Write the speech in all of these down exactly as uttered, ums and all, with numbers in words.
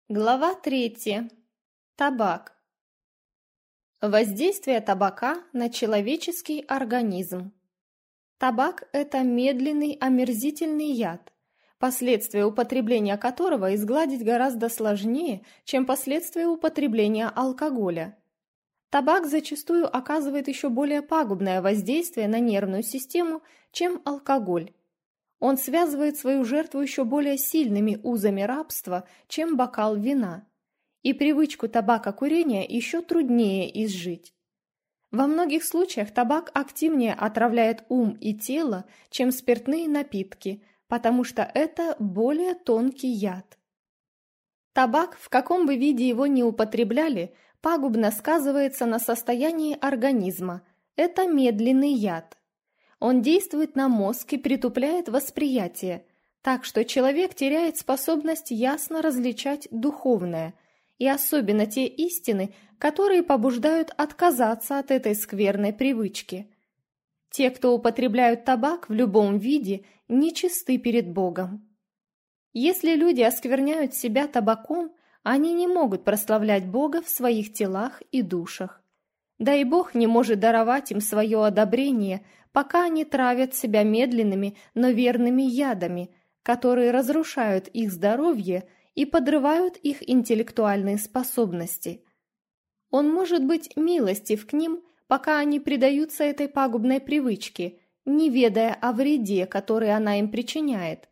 Глава третья. Табак. Воздействие табака на человеческий организм. Табак – это медленный омерзительный яд, последствия употребления которого изгладить гораздо сложнее, чем последствия употребления алкоголя. Табак зачастую оказывает еще более пагубное воздействие на нервную систему, чем алкоголь. Он связывает свою жертву еще более сильными узами рабства, чем бокал вина. И привычку табакокурения еще труднее изжить. Во многих случаях табак активнее отравляет ум и тело, чем спиртные напитки, потому что это более тонкий яд. Табак, в каком бы виде его ни употребляли, пагубно сказывается на состоянии организма. Это медленный яд. Он действует на мозг и притупляет восприятие, так что человек теряет способность ясно различать духовное, и особенно те истины, которые побуждают отказаться от этой скверной привычки. Те, кто употребляют табак в любом виде, нечисты перед Богом. Если люди оскверняют себя табаком, они не могут прославлять Бога в своих телах и душах. Да и Бог не может даровать им свое одобрение, пока они травят себя медленными, но верными ядами, которые разрушают их здоровье и подрывают их интеллектуальные способности. Он может быть милостив к ним, пока они предаются этой пагубной привычке, не ведая о вреде, который она им причиняет.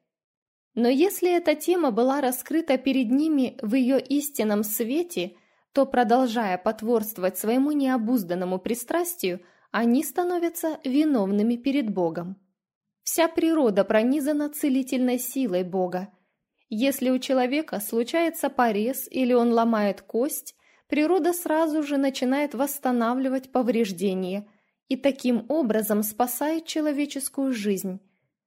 Но если эта тема была раскрыта перед ними в ее истинном свете, то, продолжая потворствовать своему необузданному пристрастию, они становятся виновными перед Богом. Вся природа пронизана целительной силой Бога. Если у человека случается порез или он ломает кость, природа сразу же начинает восстанавливать повреждения и таким образом спасает человеческую жизнь.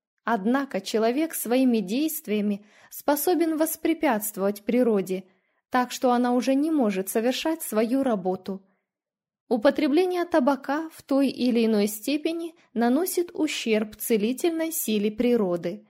Однако человек своими действиями способен воспрепятствовать природе, так что она уже не может совершать свою работу. Употребление табака в той или иной степени наносит ущерб целительной силе природы.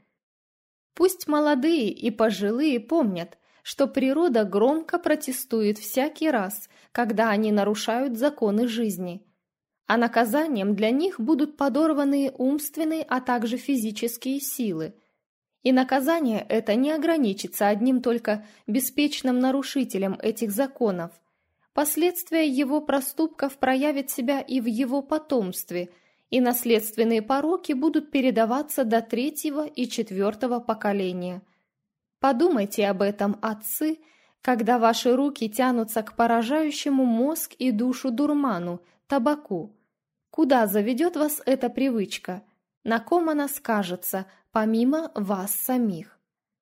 Пусть молодые и пожилые помнят, что природа громко протестует всякий раз, когда они нарушают законы жизни, а наказанием для них будут подорваны умственные, а также физические силы. И наказание это не ограничится одним только беспечным нарушителем этих законов. Последствия его проступков проявят себя и в его потомстве, и наследственные пороки будут передаваться до третьего и четвертого поколения. Подумайте об этом, отцы, когда ваши руки тянутся к поражающему мозг и душу дурману, табаку. Куда заведет вас эта привычка? На ком она скажется, помимо вас самих?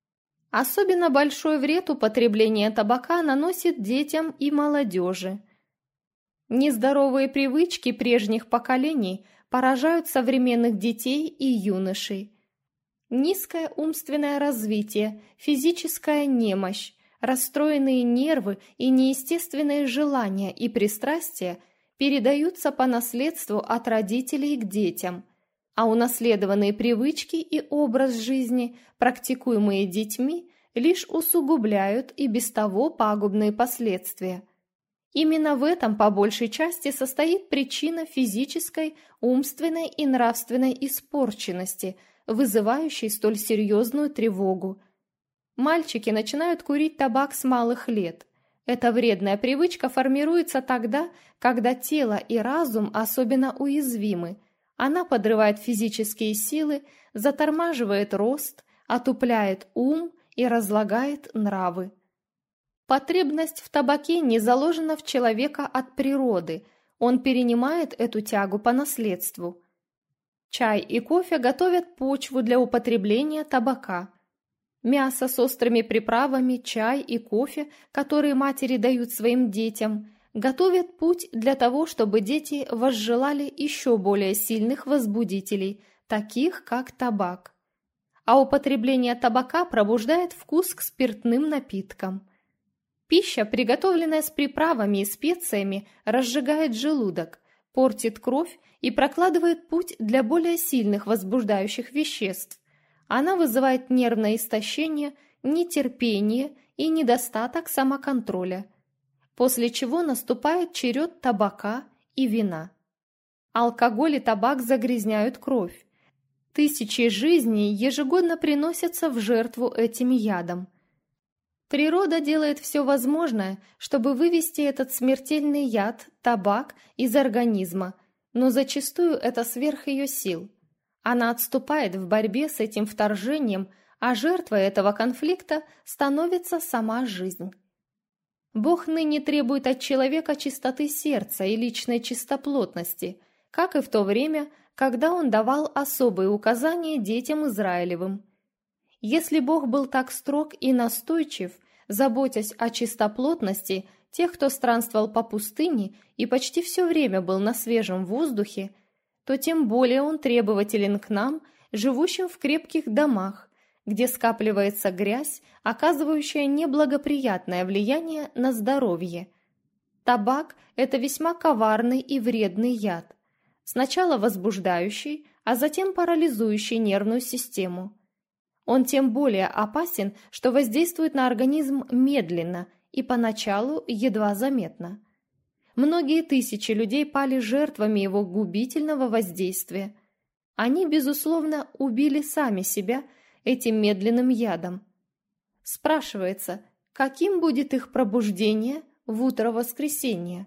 Особенно большой вред употребление табака наносит детям и молодежи. Нездоровые привычки прежних поколений поражают современных детей и юношей. Низкое умственное развитие, физическая немощь, расстроенные нервы и неестественные желания и пристрастия передаются по наследству от родителей к детям, а унаследованные привычки и образ жизни, практикуемые детьми, лишь усугубляют и без того пагубные последствия. Именно в этом по большей части состоит причина физической, умственной и нравственной испорченности, вызывающей столь серьезную тревогу. Мальчики начинают курить табак с малых лет. Эта вредная привычка формируется тогда, когда тело и разум особенно уязвимы. Она подрывает физические силы, затормаживает рост, отупляет ум и разлагает нравы. Потребность в табаке не заложена в человека от природы, он перенимает эту тягу по наследству. Чай и кофе готовят почву для употребления табака. Мясо с острыми приправами, чай и кофе, которые матери дают своим детям, готовят путь для того, чтобы дети возжелали еще более сильных возбудителей, таких как табак. А употребление табака пробуждает вкус к спиртным напиткам. Пища, приготовленная с приправами и специями, разжигает желудок, портит кровь и прокладывает путь для более сильных возбуждающих веществ. Она вызывает нервное истощение, нетерпение и недостаток самоконтроля, после чего наступает черед табака и вина. Алкоголь и табак загрязняют кровь. Тысячи жизней ежегодно приносятся в жертву этим ядом. Природа делает все возможное, чтобы вывести этот смертельный яд, табак, из организма, но зачастую это сверх ее сил. Она отступает в борьбе с этим вторжением, а жертвой этого конфликта становится сама жизнь. Бог ныне требует от человека чистоты сердца и личной чистоплотности, как и в то время, когда Он давал особые указания детям Израилевым. Если Бог был так строг и настойчив, заботясь о чистоплотности тех, кто странствовал по пустыне и почти все время был на свежем воздухе, то тем более Он требователен к нам, живущим в крепких домах, где скапливается грязь, оказывающая неблагоприятное влияние на здоровье. Табак – это весьма коварный и вредный яд, сначала возбуждающий, а затем парализующий нервную систему. Он тем более опасен, что воздействует на организм медленно и поначалу едва заметно. Многие тысячи людей пали жертвами его губительного воздействия. Они, безусловно, убили сами себя этим медленным ядом. Спрашивается, каким будет их пробуждение в утро воскресенья?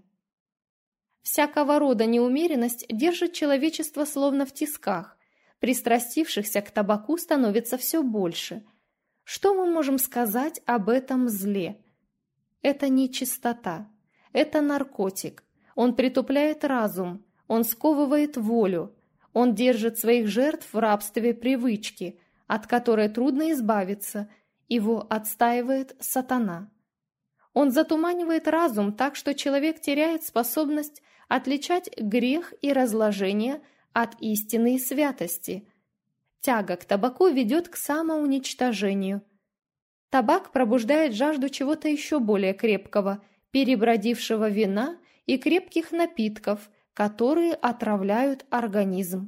Всякого рода неумеренность держит человечество словно в тисках. Пристрастившихся к табаку становится все больше. Что мы можем сказать об этом зле? Это не чистота, это наркотик. Он притупляет разум, он сковывает волю, он держит своих жертв в рабстве привычки, от которой трудно избавиться, его отстаивает сатана. Он затуманивает разум так, что человек теряет способность отличать грех и разложение от истины и святости. Тяга к табаку ведет к самоуничтожению. Табак пробуждает жажду чего-то еще более крепкого, перебродившего вина и крепких напитков, которые отравляют организм.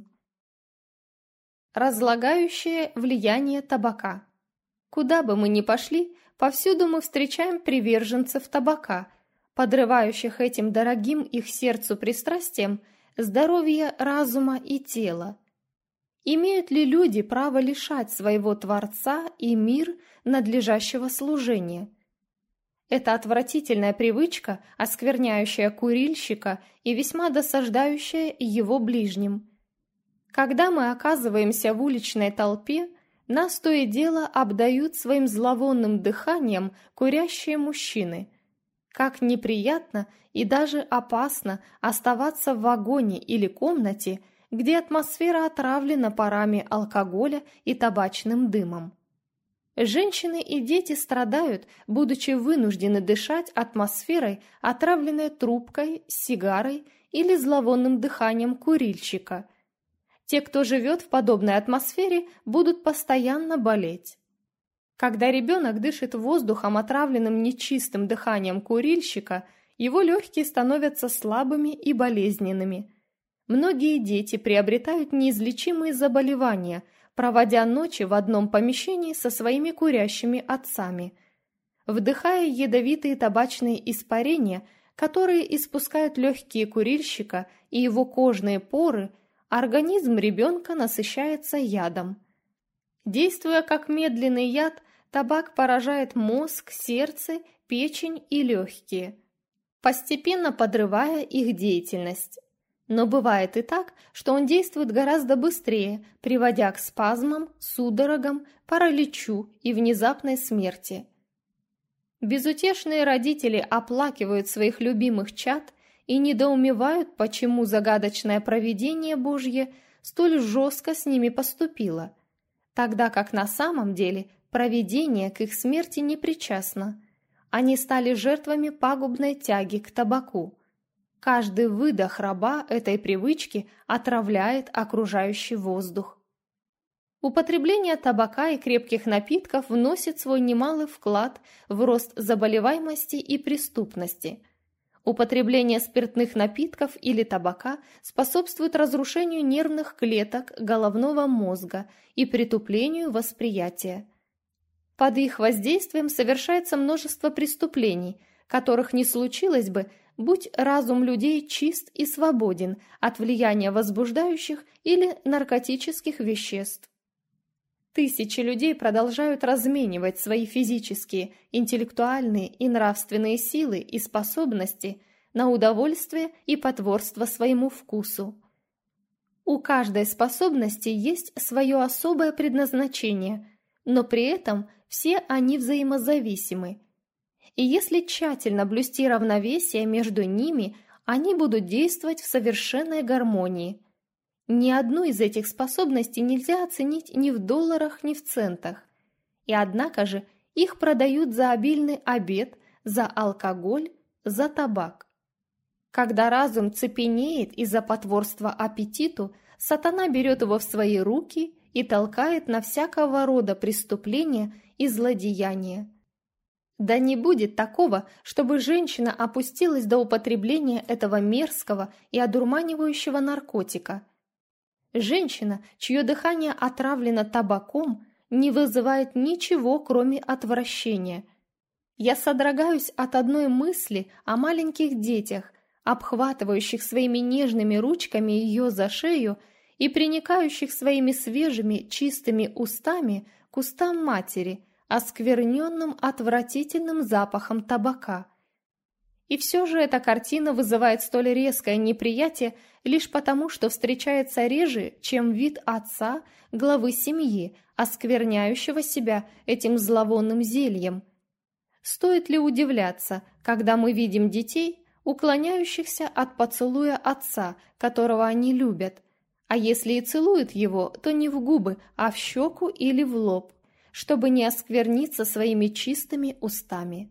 Разлагающее влияние табака. Куда бы мы ни пошли, повсюду мы встречаем приверженцев табака, подрывающих этим дорогим их сердцу пристрастием здоровье разума и тела. Имеют ли люди право лишать своего Творца и мир надлежащего служения? Это отвратительная привычка, оскверняющая курильщика и весьма досаждающая его ближним. Когда мы оказываемся в уличной толпе, нас то и дело обдают своим зловонным дыханием курящие мужчины. Как неприятно и даже опасно оставаться в вагоне или комнате, где атмосфера отравлена парами алкоголя и табачным дымом. Женщины и дети страдают, будучи вынуждены дышать атмосферой, отравленной трубкой, сигарой или зловонным дыханием курильщика. Те, кто живет в подобной атмосфере, будут постоянно болеть. Когда ребенок дышит воздухом, отравленным нечистым дыханием курильщика, его легкие становятся слабыми и болезненными. Многие дети приобретают неизлечимые заболевания, проводя ночи в одном помещении со своими курящими отцами. Вдыхая ядовитые табачные испарения, которые испускают легкие курильщика и его кожные поры, организм ребенка насыщается ядом. Действуя как медленный яд, табак поражает мозг, сердце, печень и легкие, постепенно подрывая их деятельность. Но бывает и так, что он действует гораздо быстрее, приводя к спазмам, судорогам, параличу и внезапной смерти. Безутешные родители оплакивают своих любимых чад и недоумевают, почему загадочное провидение Божье столь жестко с ними поступило, тогда как на самом деле провидение к их смерти не причастно. Они стали жертвами пагубной тяги к табаку. Каждый выдох раба этой привычки отравляет окружающий воздух. Употребление табака и крепких напитков вносит свой немалый вклад в рост заболеваемости и преступности. Употребление спиртных напитков или табака способствует разрушению нервных клеток головного мозга и притуплению восприятия. Под их воздействием совершается множество преступлений, которых не случилось бы, будь разум людей чист и свободен от влияния возбуждающих или наркотических веществ. Тысячи людей продолжают разменивать свои физические, интеллектуальные и нравственные силы и способности на удовольствие и потворство своему вкусу. У каждой способности есть свое особое предназначение, но при этом все они взаимозависимы. И если тщательно блюсти равновесие между ними, они будут действовать в совершенной гармонии. Ни одну из этих способностей нельзя оценить ни в долларах, ни в центах. И однако же их продают за обильный обед, за алкоголь, за табак. Когда разум цепенеет из-за потворства аппетиту, сатана берет его в свои руки и толкает на всякого рода преступления и злодеяния. Да не будет такого, чтобы женщина опустилась до употребления этого мерзкого и одурманивающего наркотика. Женщина, чье дыхание отравлено табаком, не вызывает ничего, кроме отвращения. Я содрогаюсь от одной мысли о маленьких детях, обхватывающих своими нежными ручками ее за шею и приникающих своими свежими чистыми устами к устам матери, оскверненным отвратительным запахом табака. И все же эта картина вызывает столь резкое неприятие лишь потому, что встречается реже, чем вид отца, главы семьи, оскверняющего себя этим зловонным зельем. Стоит ли удивляться, когда мы видим детей, уклоняющихся от поцелуя отца, которого они любят, а если и целуют его, то не в губы, а в щеку или в лоб, чтобы не оскверниться своими чистыми устами.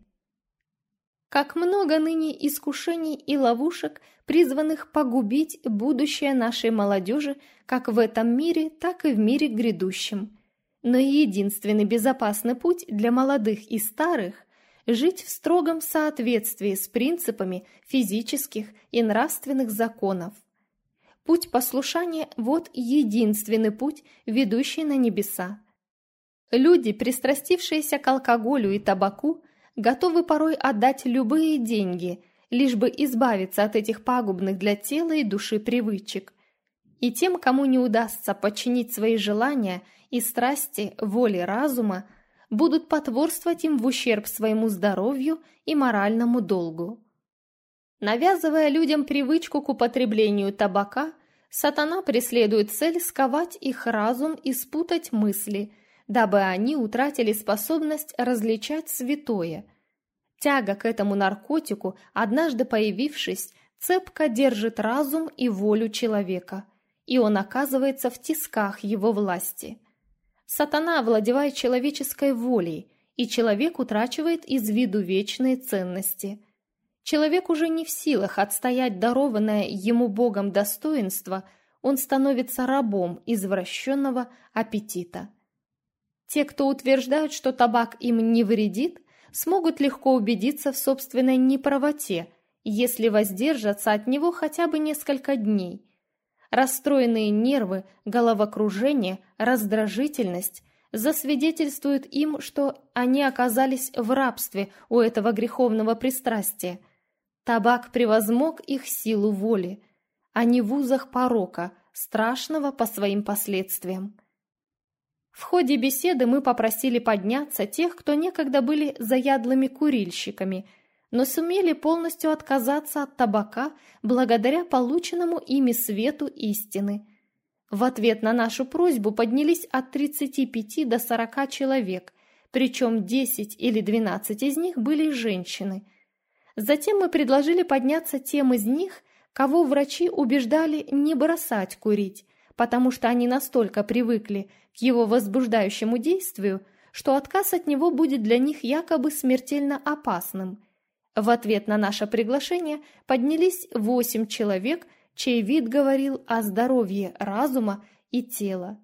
Как много ныне искушений и ловушек, призванных погубить будущее нашей молодежи как в этом мире, так и в мире грядущем. Но единственный безопасный путь для молодых и старых – жить в строгом соответствии с принципами физических и нравственных законов. Путь послушания – вот единственный путь, ведущий на небеса. Люди, пристрастившиеся к алкоголю и табаку, готовы порой отдать любые деньги, лишь бы избавиться от этих пагубных для тела и души привычек. И тем, кому не удастся подчинить свои желания и страсти воле разума, будут потворствовать им в ущерб своему здоровью и моральному долгу. Навязывая людям привычку к употреблению табака, сатана преследует цель сковать их разум и спутать мысли, дабы они утратили способность различать святое. Тяга к этому наркотику, однажды появившись, цепко держит разум и волю человека, и он оказывается в тисках его власти. Сатана овладевает человеческой волей, и человек утрачивает из виду вечные ценности. Человек уже не в силах отстоять дарованное ему Богом достоинство, он становится рабом извращенного аппетита. Те, кто утверждают, что табак им не вредит, смогут легко убедиться в собственной неправоте, если воздержатся от него хотя бы несколько дней. Расстроенные нервы, головокружение, раздражительность засвидетельствуют им, что они оказались в рабстве у этого греховного пристрастия. Табак превозмог их силу воли, они в узах порока, страшного по своим последствиям. В ходе беседы мы попросили подняться тех, кто некогда были заядлыми курильщиками, но сумели полностью отказаться от табака благодаря полученному ими свету истины. В ответ на нашу просьбу поднялись от тридцати пяти до сорока человек, причем десять или двенадцать из них были женщины. Затем мы предложили подняться тем из них, кого врачи убеждали не бросать курить, потому что они настолько привыкли к его возбуждающему действию, что отказ от него будет для них якобы смертельно опасным. В ответ на наше приглашение поднялись восемь человек, чей вид говорил о здоровье разума и тела.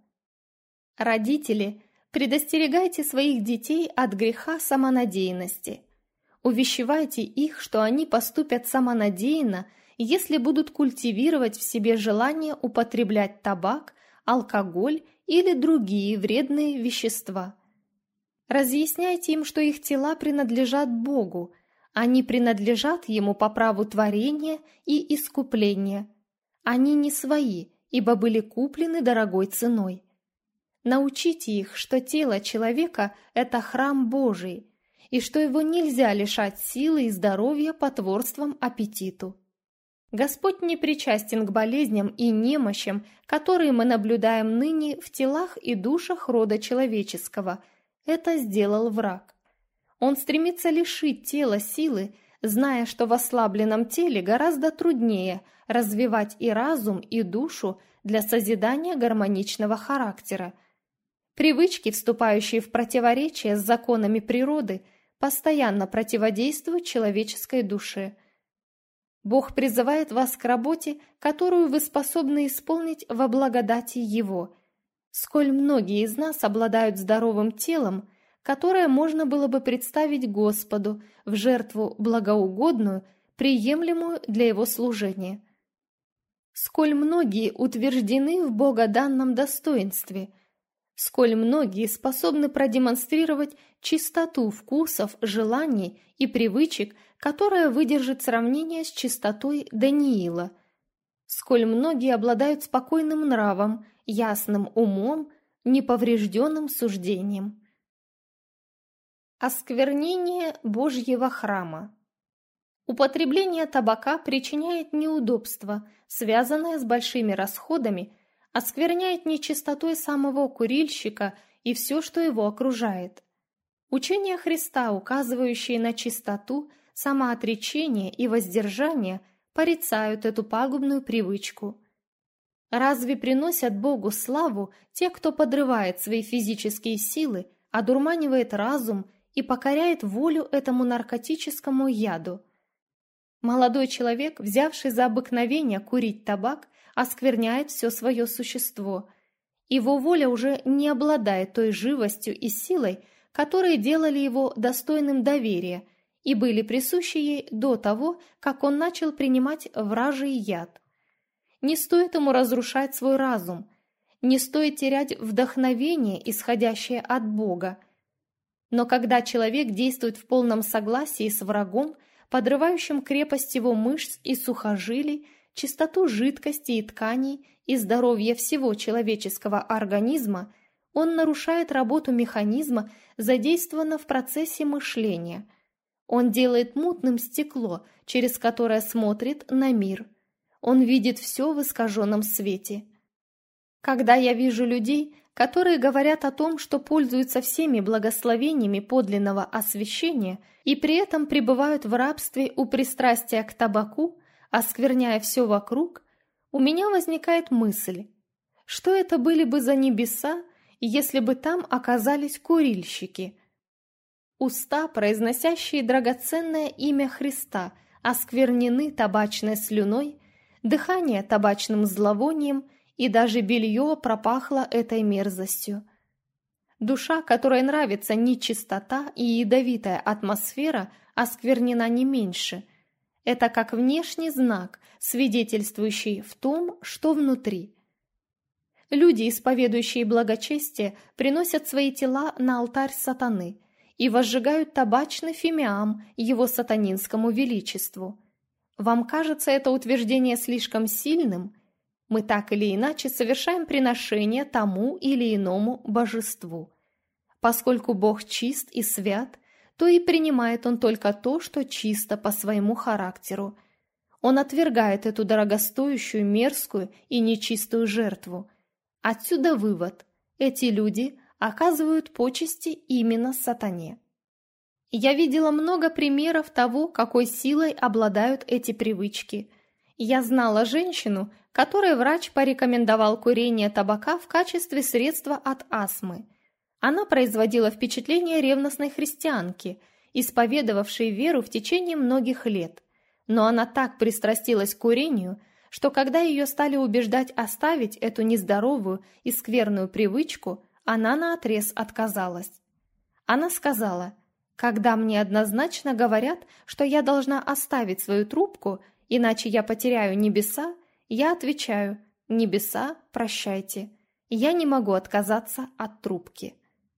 Родители, предостерегайте своих детей от греха самонадеянности. Увещевайте их, что они поступят самонадеянно, если будут культивировать в себе желание употреблять табак, алкоголь или другие вредные вещества. Разъясняйте им, что их тела принадлежат Богу, они принадлежат Ему по праву творения и искупления. Они не свои, ибо были куплены дорогой ценой. Научите их, что тело человека – это храм Божий, и что его нельзя лишать силы и здоровья потворством аппетиту. Господь не причастен к болезням и немощам, которые мы наблюдаем ныне в телах и душах рода человеческого. Это сделал враг. Он стремится лишить тела силы, зная, что в ослабленном теле гораздо труднее развивать и разум, и душу для созидания гармоничного характера. Привычки, вступающие в противоречие с законами природы, постоянно противодействуют человеческой душе. Бог призывает вас к работе, которую вы способны исполнить во благодати Его. Сколь многие из нас обладают здоровым телом, которое можно было бы представить Господу в жертву благоугодную, приемлемую для Его служения. Сколь многие утверждены в богоданном достоинстве, сколь многие способны продемонстрировать чистоту вкусов, желаний и привычек, которая выдержит сравнение с чистотой Даниила, сколь многие обладают спокойным нравом, ясным умом, неповрежденным суждением. Осквернение Божьего храма. Употребление табака причиняет неудобства, связанное с большими расходами, оскверняет нечистотой самого курильщика и все, что его окружает. Учения Христа, указывающие на чистоту, самоотречение и воздержание, порицают эту пагубную привычку. Разве приносят Богу славу те, кто подрывает свои физические силы, одурманивает разум и покоряет волю этому наркотическому яду? Молодой человек, взявший за обыкновение курить табак, оскверняет все свое существо. Его воля уже не обладает той живостью и силой, которые делали его достойным доверия и были присущи ей до того, как он начал принимать вражий яд. Не стоит ему разрушать свой разум, не стоит терять вдохновение, исходящее от Бога. Но когда человек действует в полном согласии с врагом, подрывающим крепость его мышц и сухожилий, чистоту жидкости и тканей и здоровье всего человеческого организма, он нарушает работу механизма, задействованного в процессе мышления. Он делает мутным стекло, через которое смотрит на мир. Он видит все в искаженном свете. Когда я вижу людей, которые говорят о том, что пользуются всеми благословениями подлинного освящения и при этом пребывают в рабстве у пристрастия к табаку, оскверняя все вокруг, у меня возникает мысль, что это были бы за небеса, если бы там оказались курильщики. Уста, произносящие драгоценное имя Христа, осквернены табачной слюной, дыхание табачным зловонием, и даже белье пропахло этой мерзостью. Душа, которой нравится нечистота и ядовитая атмосфера, осквернена не меньше. Это как внешний знак, свидетельствующий в том, что внутри. Люди, исповедующие благочестие, приносят свои тела на алтарь сатаны и возжигают табачный фимиам его сатанинскому величеству. Вам кажется это утверждение слишком сильным? Мы так или иначе совершаем приношение тому или иному божеству. Поскольку Бог чист и свят, то и принимает Он только то, что чисто по своему характеру. Он отвергает эту дорогостоящую, мерзкую и нечистую жертву. Отсюда вывод: эти люди оказывают почести именно сатане. Я видела много примеров того, какой силой обладают эти привычки. Я знала женщину, которой врач порекомендовал курение табака в качестве средства от астмы. Она производила впечатление ревностной христианки, исповедовавшей веру в течение многих лет. Но она так пристрастилась к курению, что когда ее стали убеждать оставить эту нездоровую и скверную привычку, она наотрез отказалась. Она сказала: «Когда мне однозначно говорят, что я должна оставить свою трубку, иначе я потеряю небеса, я отвечаю: небеса, прощайте, я не могу отказаться от трубки».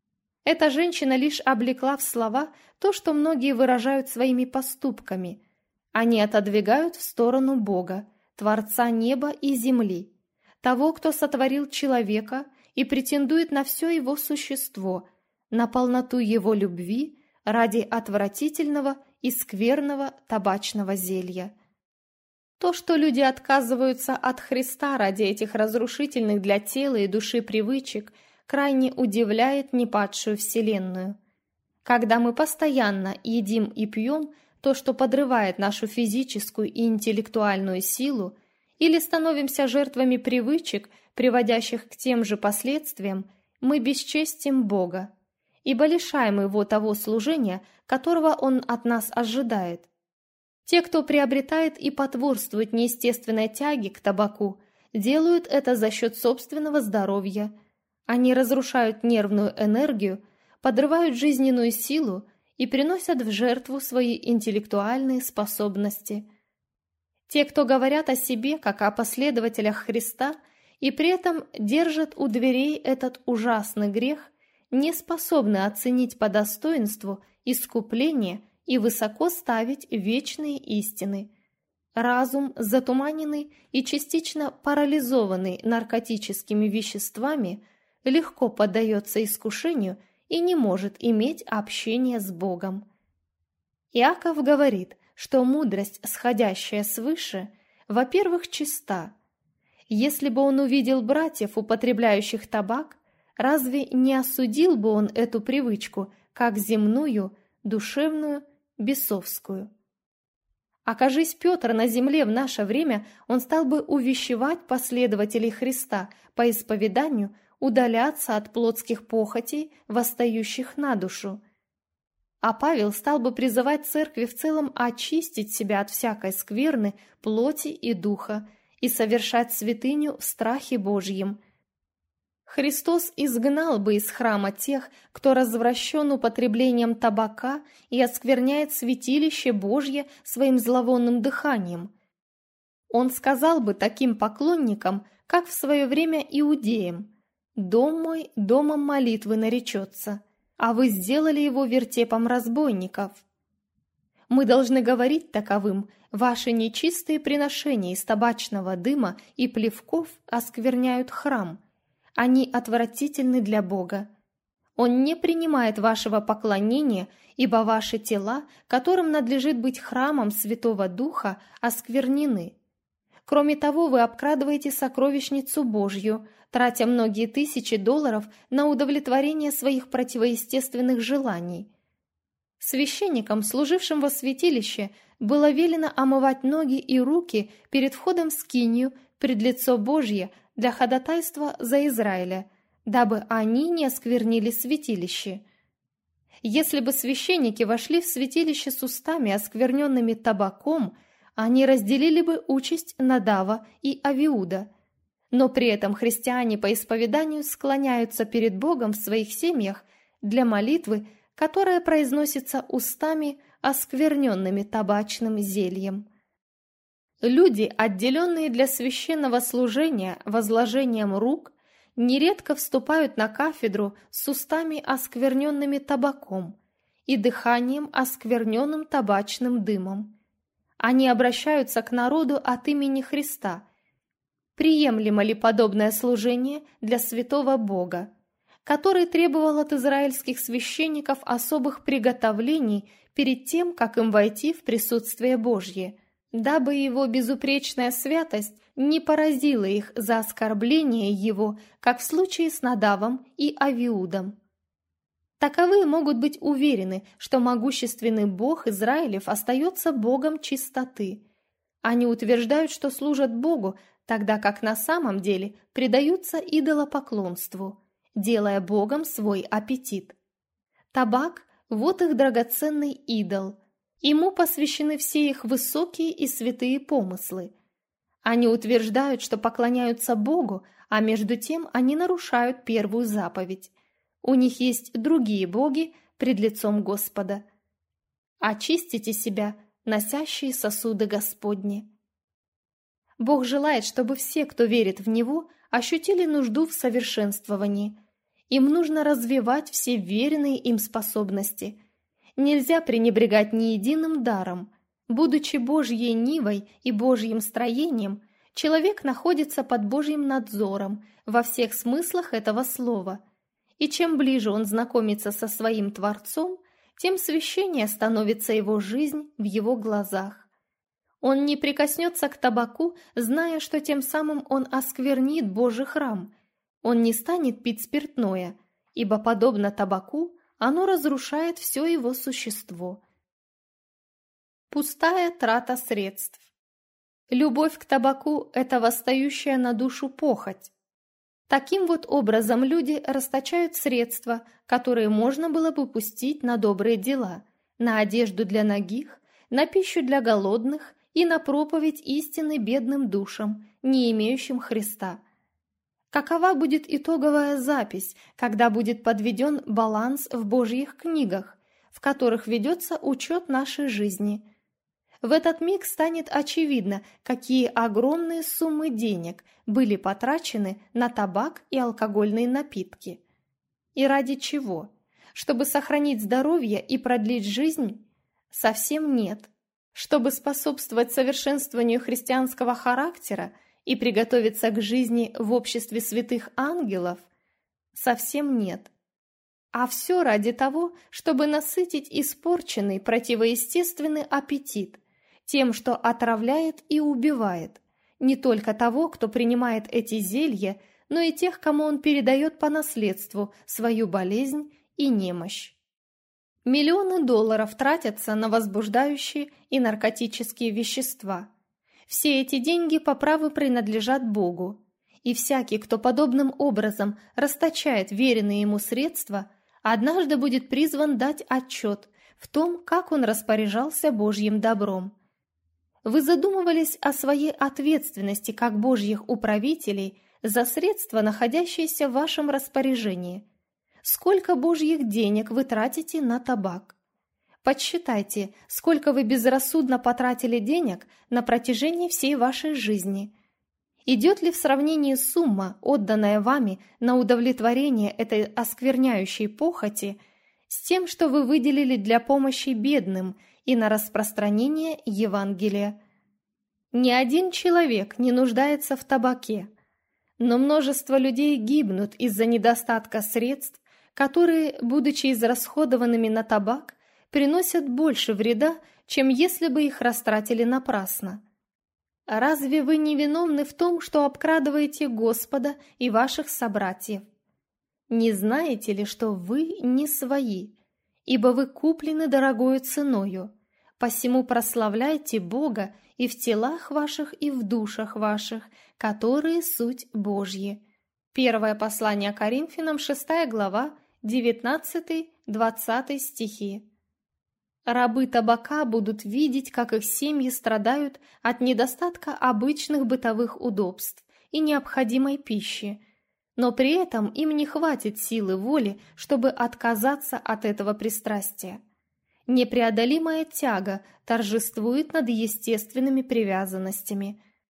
Эта женщина лишь облекла в слова то, что многие выражают своими поступками. Они отодвигают в сторону Бога, Творца неба и земли, того, кто сотворил человека и претендует на все его существо, на полноту его любви ради отвратительного и скверного табачного зелья. То, что люди отказываются от Христа ради этих разрушительных для тела и души привычек, крайне удивляет непадшую вселенную. Когда мы постоянно едим и пьем то, что подрывает нашу физическую и интеллектуальную силу, или становимся жертвами привычек, приводящих к тем же последствиям, мы бесчестим Бога, ибо лишаем Его того служения, которого Он от нас ожидает. Те, кто приобретает и потворствует неестественной тяге к табаку, делают это за счет собственного здоровья. Они разрушают нервную энергию, подрывают жизненную силу и приносят в жертву свои интеллектуальные способности. Те, кто говорят о себе, как о последователях Христа, и при этом держат у дверей этот ужасный грех, не способны оценить по достоинству искупление и высоко ставить вечные истины. Разум, затуманенный и частично парализованный наркотическими веществами, легко поддается искушению и не может иметь общения с Богом. Иаков говорит, что мудрость, сходящая свыше, во-первых, чиста. Если бы он увидел братьев, употребляющих табак, разве не осудил бы он эту привычку, как земную, душевную, бесовскую? Окажись Петр на земле в наше время, он стал бы увещевать последователей Христа по исповеданию удаляться от плотских похотей, восстающих на душу. А Павел стал бы призывать церкви в целом очистить себя от всякой скверны, плоти и духа и совершать святыню в страхе Божьем. Христос изгнал бы из храма тех, кто развращен употреблением табака и оскверняет святилище Божье своим зловонным дыханием. Он сказал бы таким поклонникам, как в свое время иудеям: «Дом мой домом молитвы наречется, а вы сделали его вертепом разбойников». Мы должны говорить таковым: ваши нечистые приношения из табачного дыма и плевков оскверняют храм. Они отвратительны для Бога. Он не принимает вашего поклонения, ибо ваши тела, которым надлежит быть храмом Святого Духа, осквернены. Кроме того, вы обкрадываете сокровищницу Божью, тратя многие тысячи долларов на удовлетворение своих противоестественных желаний. Священникам, служившим во святилище, было велено омывать ноги и руки перед входом в скинию пред лицо Божье для ходатайства за Израиля, дабы они не осквернили святилище. Если бы священники вошли в святилище с устами, оскверненными табаком, они разделили бы участь Надава и Авиуда. Но при этом христиане по исповеданию склоняются перед Богом в своих семьях для молитвы, которая произносится устами, оскверненными табачным зельем. Люди, отделенные для священного служения возложением рук, нередко вступают на кафедру с устами, оскверненными табаком, и дыханием, оскверненным табачным дымом. Они обращаются к народу от имени Христа. Приемлемо ли подобное служение для святого Бога, который требовал от израильских священников особых приготовлений перед тем, как им войти в присутствие Божье, дабы его безупречная святость не поразила их за оскорбление его, как в случае с Надавом и Авиудом. Таковые могут быть уверены, что могущественный Бог Израилев остается Богом чистоты. Они утверждают, что служат Богу, тогда как на самом деле предаются идолопоклонству, делая Богом свой аппетит. Табак – вот их драгоценный идол. Ему посвящены все их высокие и святые помыслы. Они утверждают, что поклоняются Богу, а между тем они нарушают первую заповедь. У них есть другие боги пред лицом Господа. Очистите себя, носящие сосуды Господни. Бог желает, чтобы все, кто верит в Него, ощутили нужду в совершенствовании. Им нужно развивать все веренные им способности. Нельзя пренебрегать ни единым даром. Будучи Божьей нивой и Божьим строением, человек находится под Божьим надзором во всех смыслах этого слова. И чем ближе он знакомится со своим Творцом, тем священнее становится его жизнь в его глазах. Он не прикоснется к табаку, зная, что тем самым он осквернит Божий храм. Он не станет пить спиртное, ибо, подобно табаку, оно разрушает все его существо. Пустая трата средств. Любовь к табаку – это восстающая на душу похоть. Таким вот образом люди расточают средства, которые можно было бы пустить на добрые дела, на одежду для нагих, на пищу для голодных и на проповедь истины бедным душам, не имеющим Христа. Какова будет итоговая запись, когда будет подведен баланс в Божьих книгах, в которых ведется учет нашей жизни? В этот миг станет очевидно, какие огромные суммы денег были потрачены на табак и алкогольные напитки. И ради чего? Чтобы сохранить здоровье и продлить жизнь? Совсем нет. Чтобы способствовать совершенствованию христианского характера и приготовиться к жизни в обществе святых ангелов? Совсем нет. А все ради того, чтобы насытить испорченный противоестественный аппетит тем, что отравляет и убивает не только того, кто принимает эти зелья, но и тех, кому он передает по наследству свою болезнь и немощь. Миллионы долларов тратятся на возбуждающие и наркотические вещества. Все эти деньги по праву принадлежат Богу, и всякий, кто подобным образом расточает веренные ему средства, однажды будет призван дать отчет в том, как он распоряжался Божьим добром. Вы задумывались о своей ответственности как Божьих управителей за средства, находящиеся в вашем распоряжении? Сколько Божьих денег вы тратите на табак? Подсчитайте, сколько вы безрассудно потратили денег на протяжении всей вашей жизни. Идет ли в сравнении сумма, отданная вами на удовлетворение этой оскверняющей похоти, с тем, что вы выделили для помощи бедным и на распространение Евангелия? Ни один человек не нуждается в табаке, но множество людей гибнут из-за недостатка средств, которые, будучи израсходованными на табак, приносят больше вреда, чем если бы их растратили напрасно. Разве вы не виновны в том, что обкрадываете Господа и ваших собратьев? Не знаете ли, что вы не свои, ибо вы куплены дорогою ценою? Посему прославляйте Бога и в телах ваших, и в душах ваших, которые суть Божьи. Первое послание Коринфянам, шестая глава, девятнадцатый-двадцатый стихи. Рабы табака будут видеть, как их семьи страдают от недостатка обычных бытовых удобств и необходимой пищи, но при этом им не хватит силы воли, чтобы отказаться от этого пристрастия. Непреодолимая тяга торжествует над естественными привязанностями.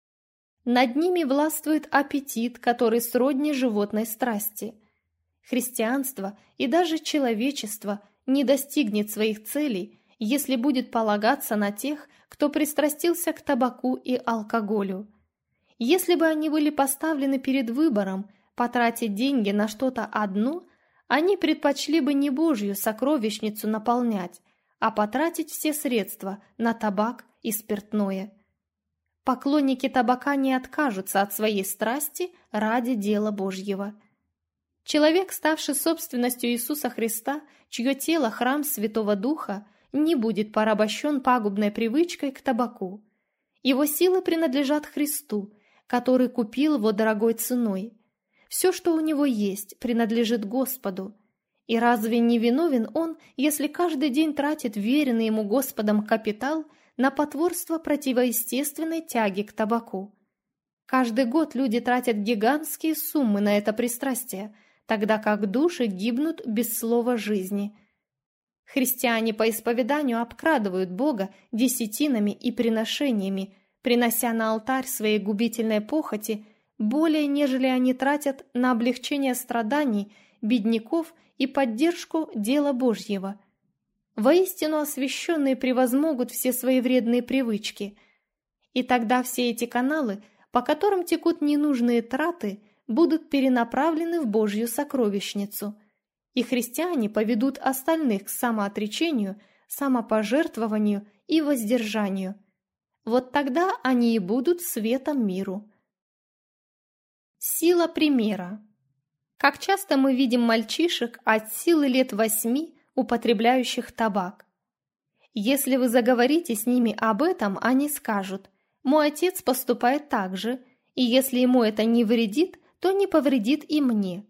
Над ними властвует аппетит, который сродни животной страсти. Христианство и даже человечество не достигнет своих целей, если будет полагаться на тех, кто пристрастился к табаку и алкоголю. Если бы они были поставлены перед выбором потратить деньги на что-то одно, они предпочли бы не Божью сокровищницу наполнять, а потратить все средства на табак и спиртное. Поклонники табака не откажутся от своей страсти ради дела Божьего. Человек, ставший собственностью Иисуса Христа, чье тело – храм Святого Духа, не будет порабощен пагубной привычкой к табаку. Его силы принадлежат Христу, который купил его дорогой ценой. Все, что у него есть, принадлежит Господу. И разве не виновен он, если каждый день тратит веренный ему Господом капитал на потворство противоестественной тяги к табаку? Каждый год люди тратят гигантские суммы на это пристрастие, тогда как души гибнут без слова жизни. Христиане по исповеданию обкрадывают Бога десятинами и приношениями, принося на алтарь своей губительной похоти более, нежели они тратят на облегчение страданий бедняков и поддержку дела Божьего. Воистину освященные превозмогут все свои вредные привычки. И тогда все эти каналы, по которым текут ненужные траты, будут перенаправлены в Божью сокровищницу, и христиане поведут остальных к самоотречению, самопожертвованию и воздержанию. Вот тогда они и будут светом миру. Сила примера. Как часто мы видим мальчишек от силы лет восьми, употребляющих табак. Если вы заговорите с ними об этом, они скажут: «Мой отец поступает так же, и если ему это не вредит, то не повредит и мне».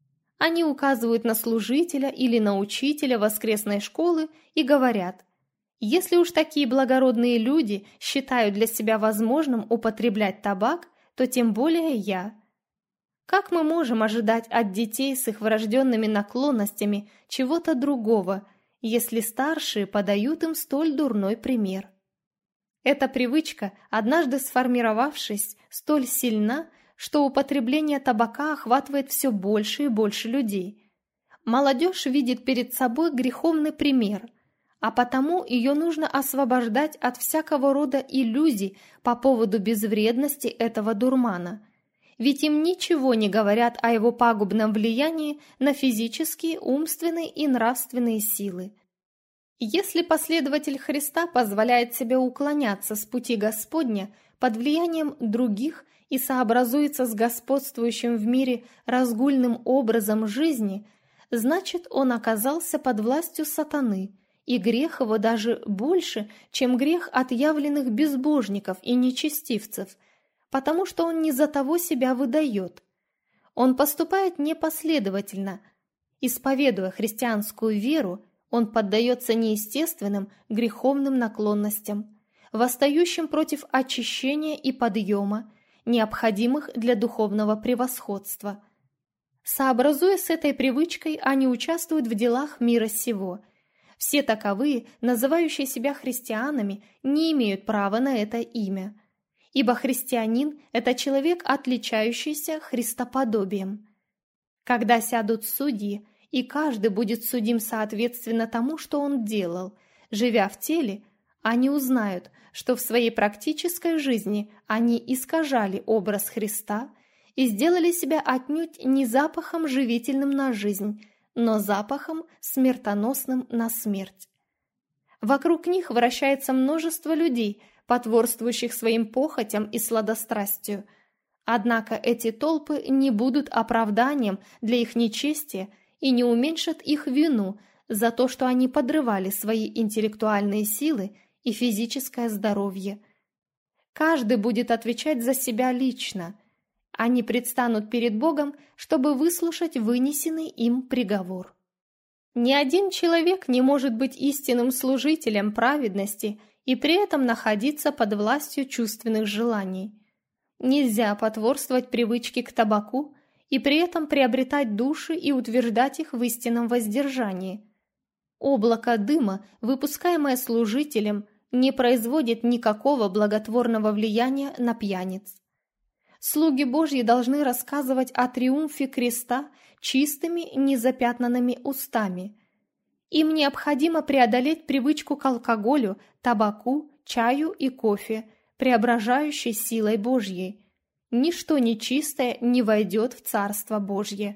Они указывают на служителя или на учителя воскресной школы и говорят: «Если уж такие благородные люди считают для себя возможным употреблять табак, то тем более я». Как мы можем ожидать от детей с их врожденными наклонностями чего-то другого, если старшие подают им столь дурной пример? Эта привычка, однажды сформировавшись, столь сильна, что употребление табака охватывает все больше и больше людей. Молодежь видит перед собой греховный пример, а потому ее нужно освобождать от всякого рода иллюзий по поводу безвредности этого дурмана. Ведь им ничего не говорят о его пагубном влиянии на физические, умственные и нравственные силы. Если последователь Христа позволяет себе уклоняться с пути Господня под влиянием других и сообразуется с господствующим в мире разгульным образом жизни, значит, он оказался под властью сатаны, и грех его даже больше, чем грех отъявленных безбожников и нечестивцев, потому что он не за того себя выдает. Он поступает непоследовательно. Исповедуя христианскую веру, он поддается неестественным греховным наклонностям, восстающим против очищения и подъема, необходимых для духовного превосходства. Сообразуя с этой привычкой, они участвуют в делах мира сего. Все таковые, называющие себя христианами, не имеют права на это имя. Ибо христианин – это человек, отличающийся христоподобием. Когда сядут судьи, и каждый будет судим соответственно тому, что он делал, живя в теле, они узнают, что в своей практической жизни они искажали образ Христа и сделали себя отнюдь не запахом живительным на жизнь, но запахом смертоносным на смерть. Вокруг них вращается множество людей, потворствующих своим похотям и сладострастию. Однако эти толпы не будут оправданием для их нечестия и не уменьшат их вину за то, что они подрывали свои интеллектуальные силы и физическое здоровье. Каждый будет отвечать за себя лично. Они предстанут перед Богом, чтобы выслушать вынесенный им приговор. Ни один человек не может быть истинным служителем праведности и при этом находиться под властью чувственных желаний. Нельзя потворствовать привычке к табаку и при этом приобретать души и утверждать их в истинном воздержании. Облако дыма, выпускаемое служителем, не производит никакого благотворного влияния на пьяниц. Слуги Божьи должны рассказывать о триумфе креста чистыми, незапятнанными устами. Им необходимо преодолеть привычку к алкоголю, табаку, чаю и кофе, преображающей силой Божьей. Ничто нечистое не войдет в Царство Божье.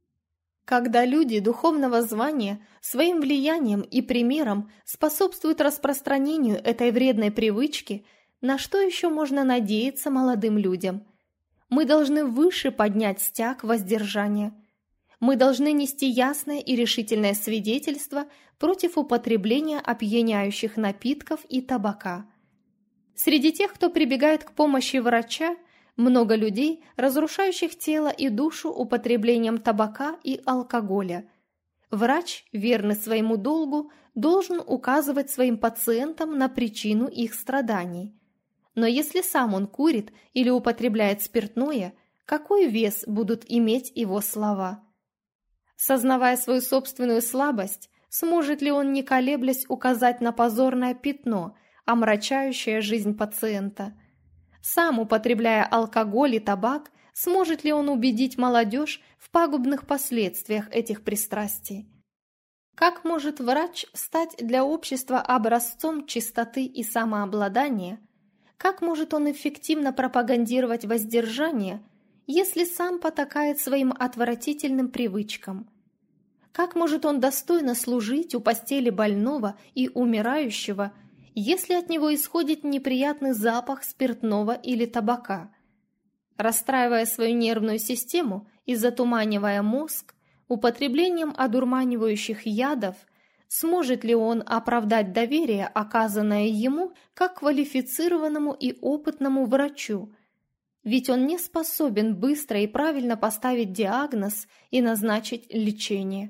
Когда люди духовного звания своим влиянием и примером способствуют распространению этой вредной привычки, на что еще можно надеяться молодым людям? Мы должны выше поднять стяг воздержания. Мы должны нести ясное и решительное свидетельство против употребления опьяняющих напитков и табака. Среди тех, кто прибегает к помощи врача, много людей, разрушающих тело и душу употреблением табака и алкоголя. Врач, верный своему долгу, должен указывать своим пациентам на причину их страданий. Но если сам он курит или употребляет спиртное, какой вес будут иметь его слова? Сознавая свою собственную слабость, сможет ли он, не колеблясь, указать на позорное пятно, омрачающее жизнь пациента? Сам, употребляя алкоголь и табак, Сможет ли он убедить молодежь в пагубных последствиях этих пристрастий? Как может врач стать для общества образцом чистоты и самообладания? Как может он эффективно пропагандировать воздержание, если сам потакает своим отвратительным привычкам? Как может он достойно служить у постели больного и умирающего, если от него исходит неприятный запах спиртного или табака? Расстраивая свою нервную систему и затуманивая мозг употреблением одурманивающих ядов, сможет ли он оправдать доверие, оказанное ему как квалифицированному и опытному врачу? Ведь он не способен быстро и правильно поставить диагноз и назначить лечение.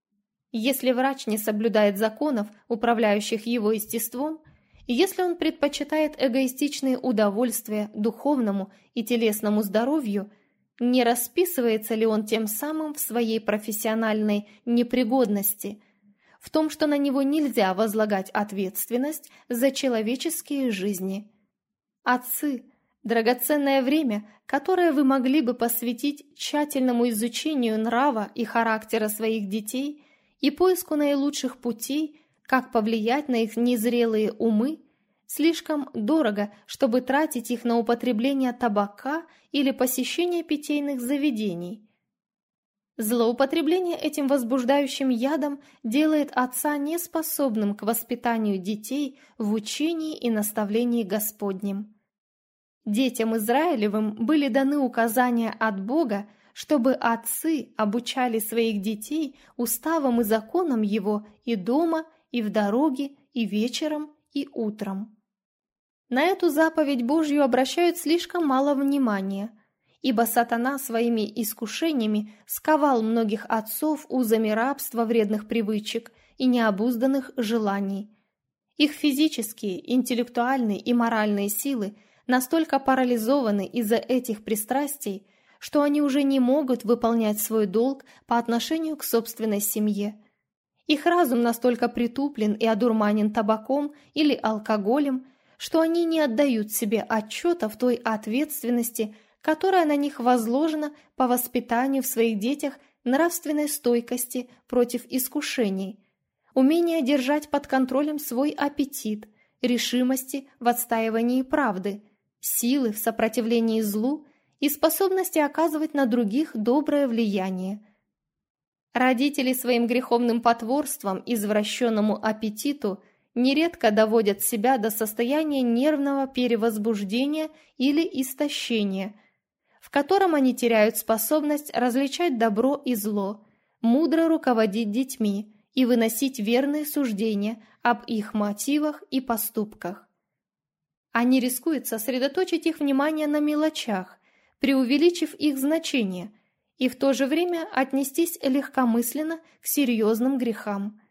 Если врач не соблюдает законов, управляющих его естеством, если он предпочитает эгоистичные удовольствия духовному и телесному здоровью, не расписывается ли он тем самым в своей профессиональной непригодности, в том, что на него нельзя возлагать ответственность за человеческие жизни? Отцы, драгоценное время, которое вы могли бы посвятить тщательному изучению нрава и характера своих детей и поиску наилучших путей, как повлиять на их незрелые умы, слишком дорого, чтобы тратить их на употребление табака или посещение питейных заведений. Злоупотребление этим возбуждающим ядом делает отца неспособным к воспитанию детей в учении и наставлении Господнем. Детям Израилевым были даны указания от Бога, чтобы отцы обучали своих детей уставам и законам Его и дома, и в дороге, и вечером, и утром. На эту заповедь Божью обращают слишком мало внимания, ибо сатана своими искушениями сковал многих отцов узами рабства вредных привычек и необузданных желаний. Их физические, интеллектуальные и моральные силы настолько парализованы из-за этих пристрастий, что они уже не могут выполнять свой долг по отношению к собственной семье. Их разум настолько притуплен и одурманен табаком или алкоголем, что они не отдают себе отчета в той ответственности, которая на них возложена по воспитанию в своих детях нравственной стойкости против искушений, умения держать под контролем свой аппетит, решимости в отстаивании правды, силы в сопротивлении злу и способности оказывать на других доброе влияние. Родители своим греховным потворством извращенному аппетиту нередко доводят себя до состояния нервного перевозбуждения или истощения, в котором они теряют способность различать добро и зло, мудро руководить детьми и выносить верные суждения об их мотивах и поступках. Они рискуют сосредоточить их внимание на мелочах, преувеличив их значение, и в то же время отнестись легкомысленно к серьезным грехам.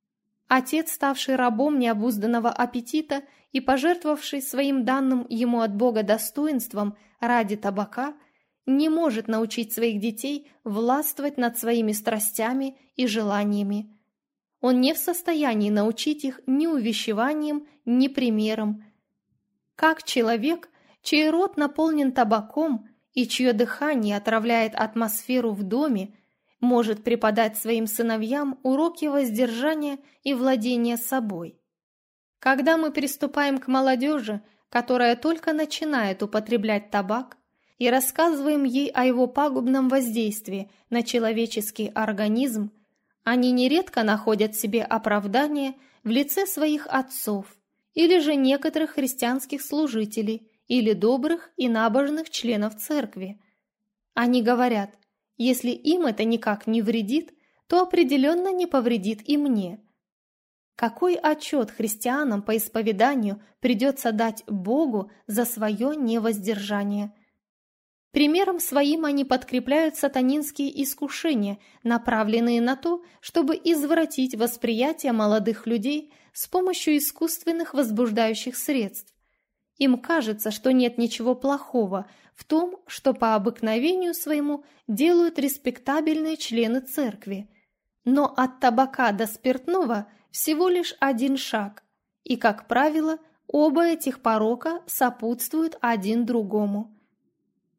Отец, ставший рабом необузданного аппетита и пожертвовавший своим данным ему от Бога достоинством ради табака, не может научить своих детей властвовать над своими страстями и желаниями. Он не в состоянии научить их ни увещеванием, ни примером. Как человек, чей рот наполнен табаком и чье дыхание отравляет атмосферу в доме, может преподать своим сыновьям уроки воздержания и владения собой? Когда мы приступаем к молодежи, которая только начинает употреблять табак, и рассказываем ей о его пагубном воздействии на человеческий организм, они нередко находят себе оправдание в лице своих отцов или же некоторых христианских служителей или добрых и набожных членов церкви. Они говорят: если им это никак не вредит, то определенно не повредит и мне. Какой отчет христианам по исповеданию придется дать Богу за свое невоздержание? Примером своим они подкрепляют сатанинские искушения, направленные на то, чтобы извратить восприятие молодых людей с помощью искусственных возбуждающих средств. Им кажется, что нет ничего плохого в том, что по обыкновению своему делают респектабельные члены церкви. Но от табака до спиртного всего лишь один шаг, и, как правило, оба этих порока сопутствуют один другому.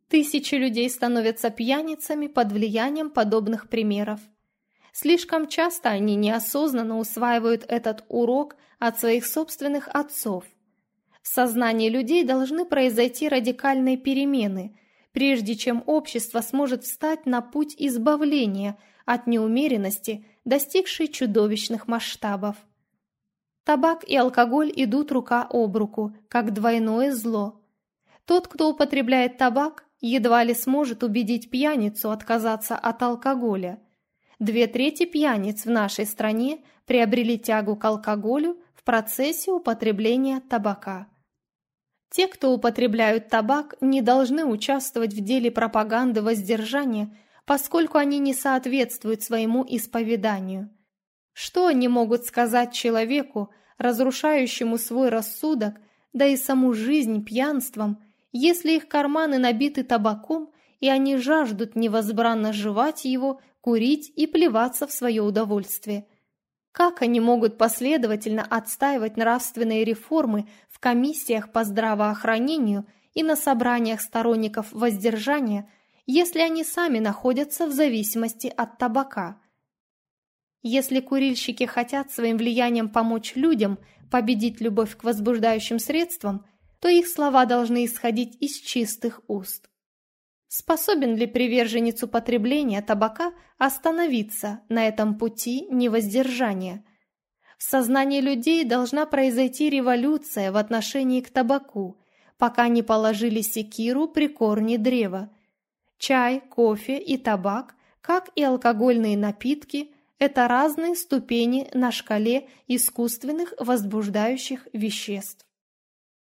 Тысячи людей становятся пьяницами под влиянием подобных примеров. Слишком часто они неосознанно усваивают этот урок от своих собственных отцов. В сознании людей должны произойти радикальные перемены, прежде чем общество сможет встать на путь избавления от неумеренности, достигшей чудовищных масштабов. Табак и алкоголь идут рука об руку, как двойное зло. Тот, кто употребляет табак, едва ли сможет убедить пьяницу отказаться от алкоголя. Две трети пьяниц в нашей стране приобрели тягу к алкоголю в процессе употребления табака. Те, кто употребляют табак, не должны участвовать в деле пропаганды воздержания, поскольку они не соответствуют своему исповеданию. Что они могут сказать человеку, разрушающему свой рассудок, да и саму жизнь пьянством, если их карманы набиты табаком, и они жаждут невозбранно жевать его, курить и плеваться в свое удовольствие? Как они могут последовательно отстаивать нравственные реформы в комиссиях по здравоохранению и на собраниях сторонников воздержания, если они сами находятся в зависимости от табака? Если курильщики хотят своим влиянием помочь людям победить любовь к возбуждающим средствам, то их слова должны исходить из чистых уст. Способен ли приверженец употребления табака остановиться на этом пути невоздержания? В сознании людей должна произойти революция в отношении к табаку, пока не положили секиру при корне древа. Чай, кофе и табак, как и алкогольные напитки, это разные ступени на шкале искусственных возбуждающих веществ.